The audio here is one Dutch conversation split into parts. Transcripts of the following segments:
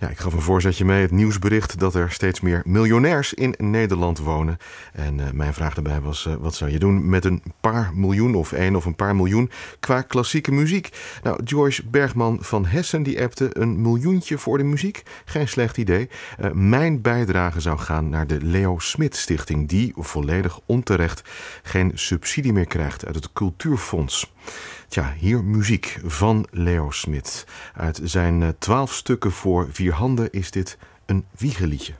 Ja, ik gaf een voorzetje mee, het nieuwsbericht dat er steeds meer miljonairs in Nederland wonen. En mijn vraag daarbij was, wat zou je doen met een paar miljoen of een paar miljoen qua klassieke muziek? Nou, Joyce Bergman van Hessen die appte een miljoentje voor de muziek. Geen slecht idee. Mijn bijdrage zou gaan naar de Leo Smit Stichting, die volledig onterecht geen subsidie meer krijgt uit het Cultuurfonds. Tja, hier muziek van Leo Smit. Uit zijn 12 stukken voor 4 handen is dit een wiegeliedje.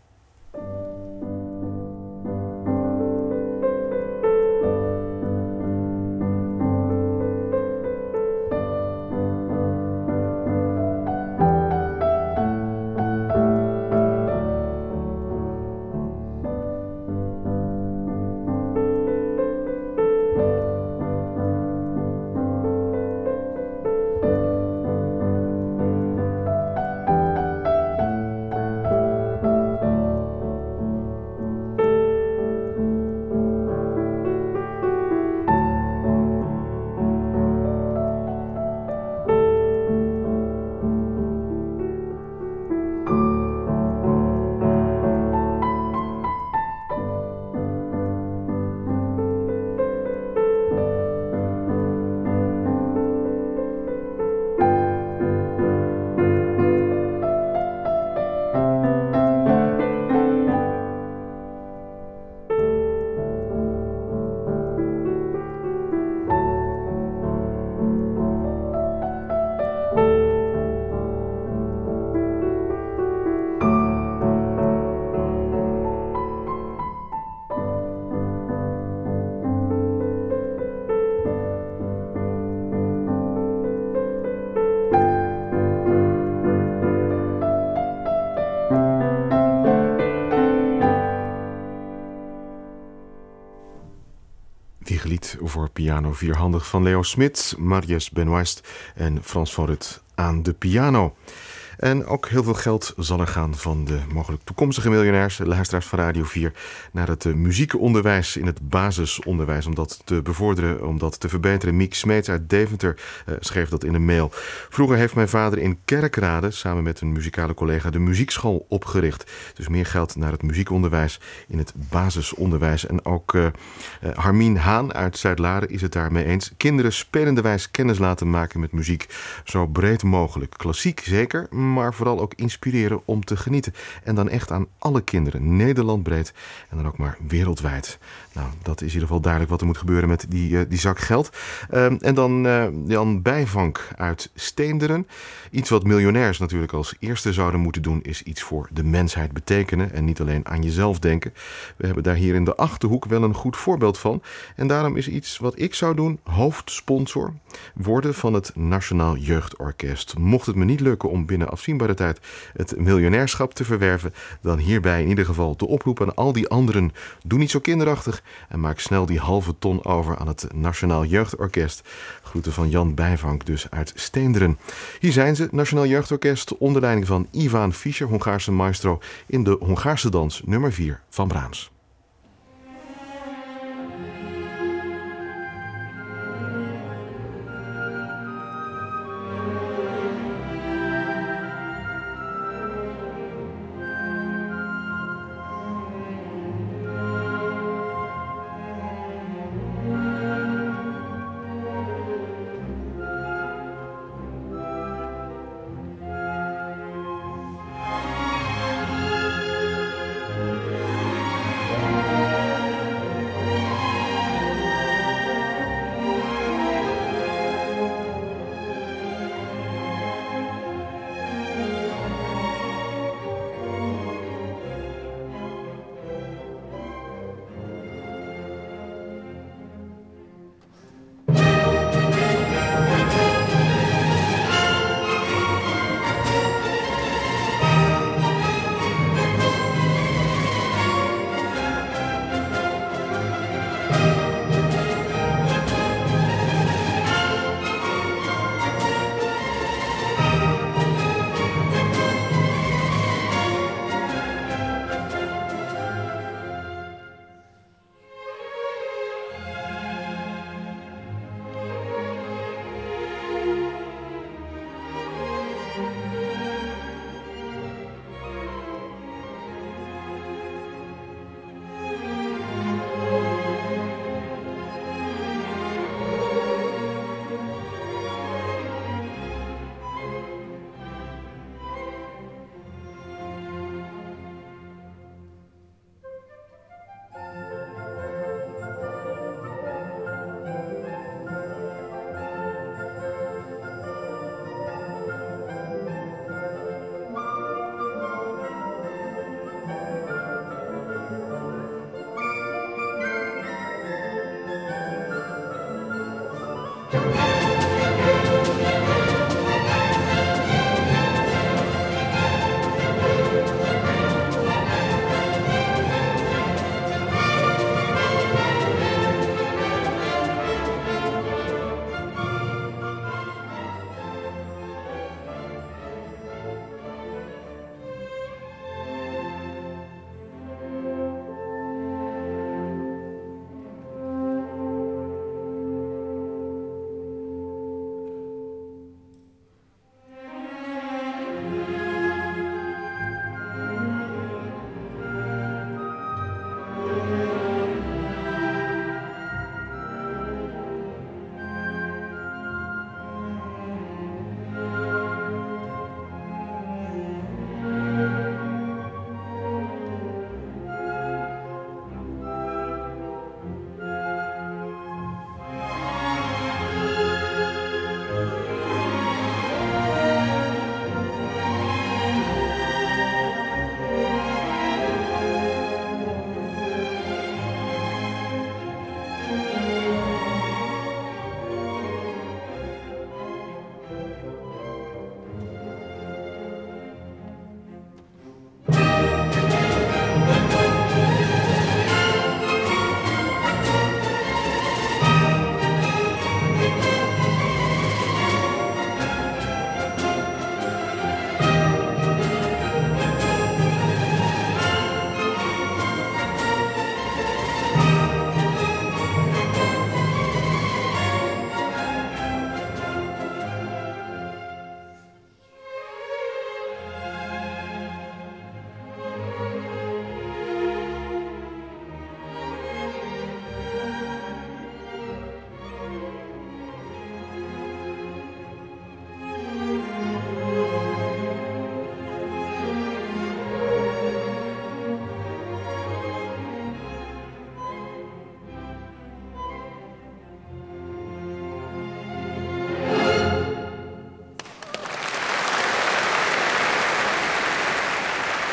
Wiegelied voor piano vierhandig van Leo Smit, Marius Benoist en Frans van Rut aan de piano. En ook heel veel geld zal er gaan van de mogelijk toekomstige miljonairs, luisteraars van Radio 4, naar het muziekonderwijs in het basisonderwijs. Om dat te bevorderen, om dat te verbeteren. Miek Smeets uit Deventer schreef dat in een mail. Vroeger heeft mijn vader in Kerkrade samen met een muzikale collega de muziekschool opgericht. Dus meer geld naar het muziekonderwijs in het basisonderwijs. En ook Harmien Haan uit Zuidlaren is het daarmee eens. Kinderen spelenderwijs kennis laten maken met muziek. Zo breed mogelijk. Klassiek zeker, maar vooral ook inspireren om te genieten. En dan echt aan alle kinderen, Nederland breed en dan ook maar wereldwijd. Nou, dat is in ieder geval duidelijk wat er moet gebeuren met die zak geld. En dan Jan Bijvank uit Steenderen. Iets wat miljonairs natuurlijk als eerste zouden moeten doen, is iets voor de mensheid betekenen en niet alleen aan jezelf denken. We hebben daar hier in de Achterhoek wel een goed voorbeeld van. En daarom is iets wat ik zou doen, hoofdsponsor worden van het Nationaal Jeugdorkest. Mocht het me niet lukken om binnen afzienbare tijd het miljonairschap te verwerven, dan hierbij in ieder geval de oproep aan al die anderen. Doe niet zo kinderachtig en maak snel die halve ton over aan het Nationaal Jeugdorkest. Groeten van Jan Bijvank dus uit Steenderen. Hier zijn ze, Nationaal Jeugdorkest, onder leiding van Ivan Fischer, Hongaarse maestro, in de Hongaarse dans nummer 4 van Brahms.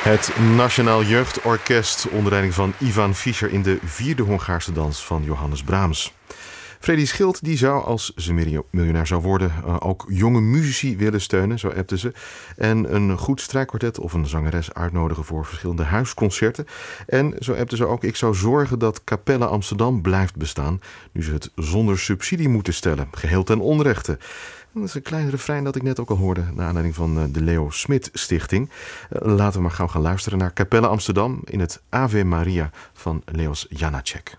Het Nationaal Jeugdorkest onder leiding van Ivan Fischer in de 4e Hongaarse dans van Johannes Brahms. Freddy Schild die zou, als ze miljonair zou worden, ook jonge muzici willen steunen, zo appte ze. En een goed strijkkwartet of een zangeres uitnodigen voor verschillende huisconcerten. En zo appte ze ook: ik zou zorgen dat Capelle Amsterdam blijft bestaan, nu ze het zonder subsidie moeten stellen, geheel ten onrechte. Dat is een klein refrein dat ik net ook al hoorde naar aanleiding van de Leo Smit Stichting. Laten we maar gauw gaan luisteren naar Capelle Amsterdam in het Ave Maria van Leos Janáček.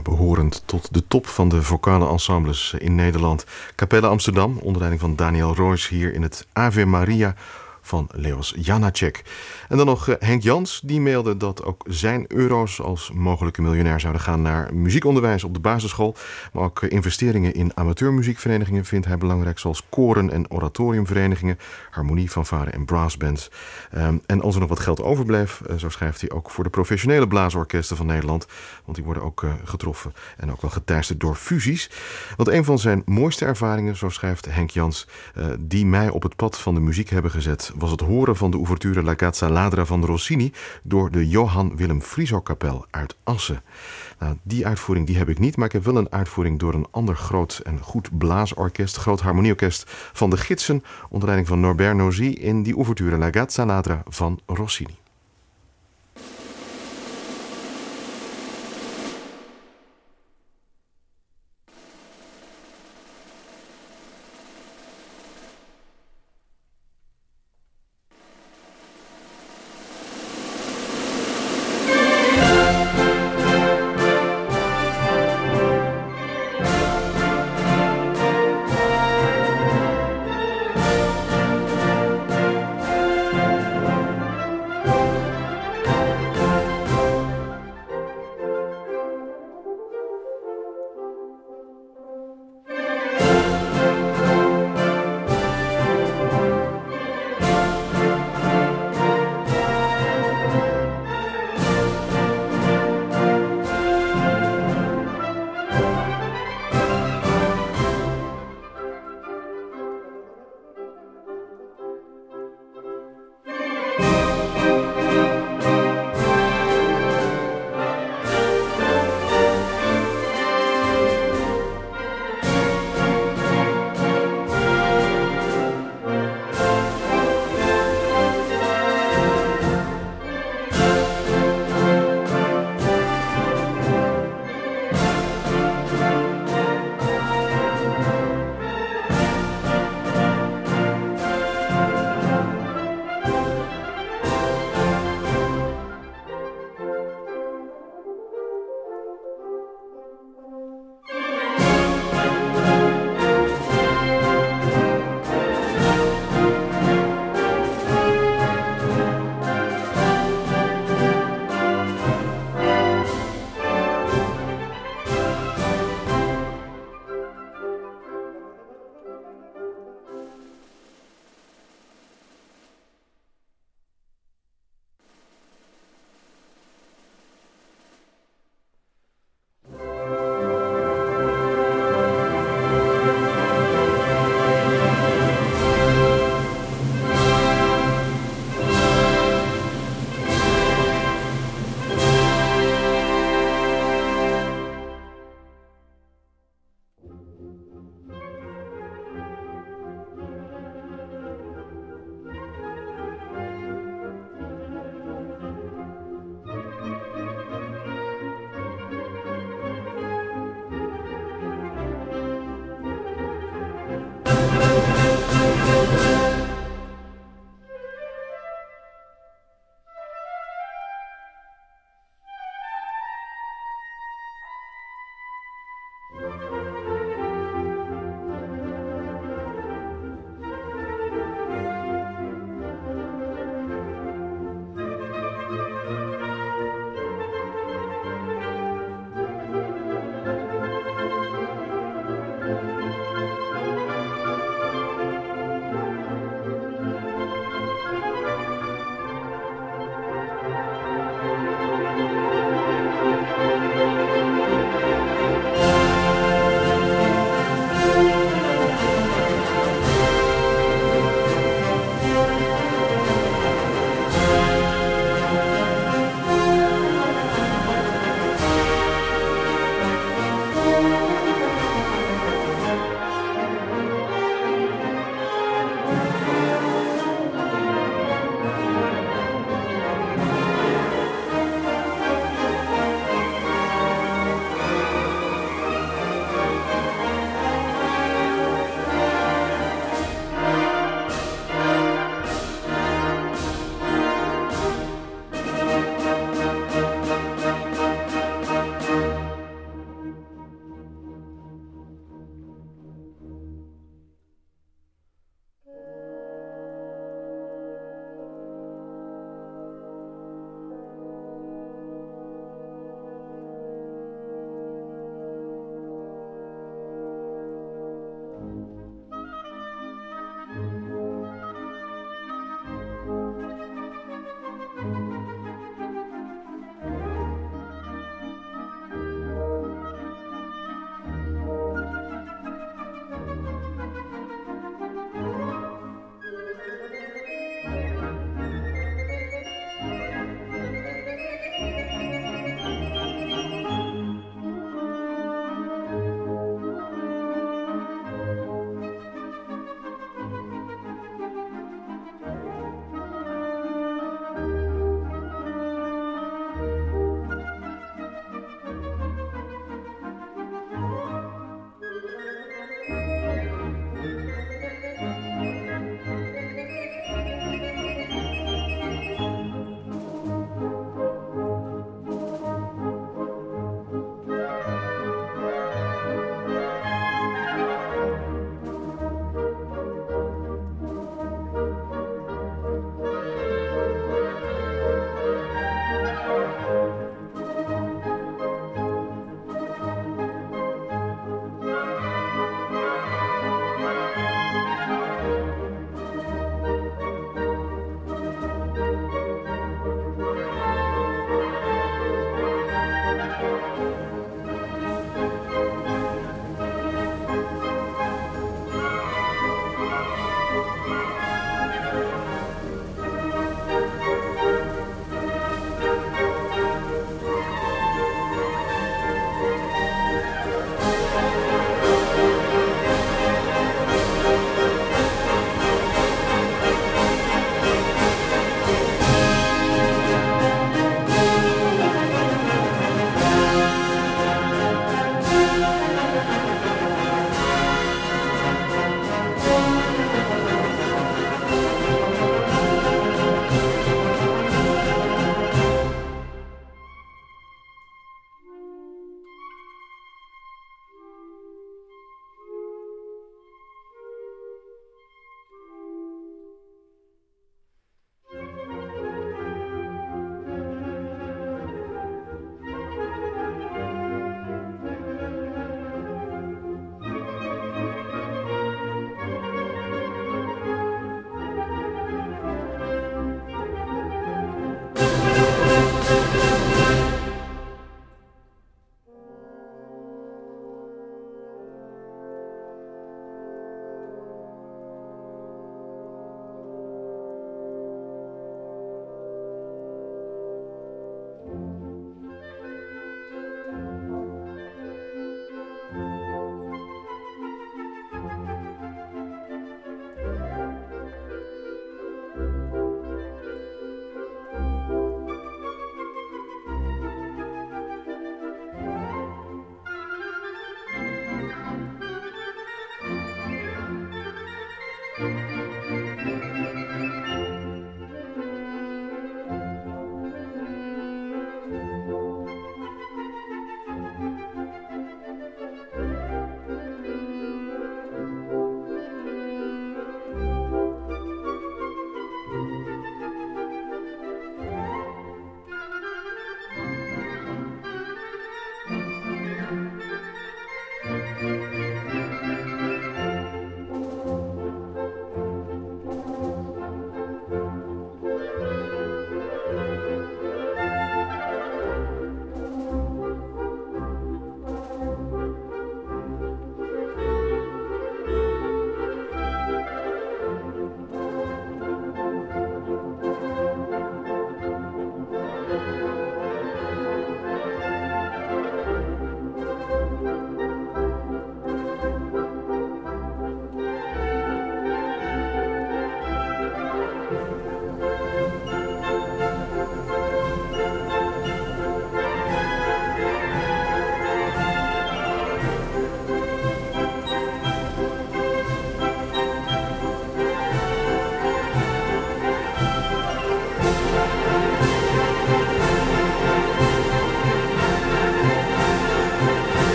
behorend tot de top van de vocale ensembles in Nederland. Capelle Amsterdam, onder leiding van Daniel Royce, hier in het Ave Maria van Leos Janáček. En dan nog Henk Jans, die mailde dat ook zijn euro's als mogelijke miljonair zouden gaan naar muziekonderwijs op de basisschool. Maar ook investeringen in amateurmuziekverenigingen vindt hij belangrijk, zoals koren en oratoriumverenigingen, harmonie, fanfare en brassbands. En als er nog wat geld overbleef, zo schrijft hij, ook voor de professionele blaasorkesten van Nederland. Want die worden ook getroffen en ook wel geteisterd door fusies. Want een van zijn mooiste ervaringen, zo schrijft Henk Jans, die mij op het pad van de muziek hebben gezet, was het horen van de ouverture La Gazza Ladra van Rossini door de Johann Willem Frieso-kapel uit Assen. Nou, die uitvoering die heb ik niet, maar ik heb wel een uitvoering door een ander groot en goed blaasorkest, groot harmonieorkest van de Gidsen, onder leiding van Norbert Nozy, in die ouverture La Gazza Ladra van Rossini.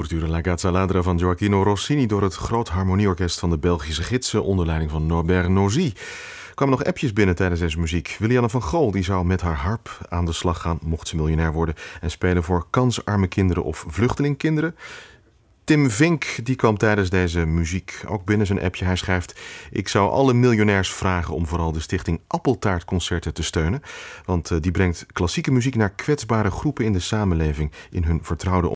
L'Ouverture La Gazza Ladra van Gioachino Rossini door het Groot Harmonieorkest van de Belgische Gidsen onder leiding van Norbert Nozy. Er kwamen nog appjes binnen tijdens deze muziek. Willianne van Gool die zou met haar harp aan de slag gaan, mocht ze miljonair worden, en spelen voor kansarme kinderen of vluchtelingkinderen. Tim Vink die kwam tijdens deze muziek ook binnen zijn appje. Hij schrijft: ik zou alle miljonairs vragen om vooral de stichting Appeltaartconcerten te steunen. Want die brengt klassieke muziek naar kwetsbare groepen in de samenleving in hun vertrouwde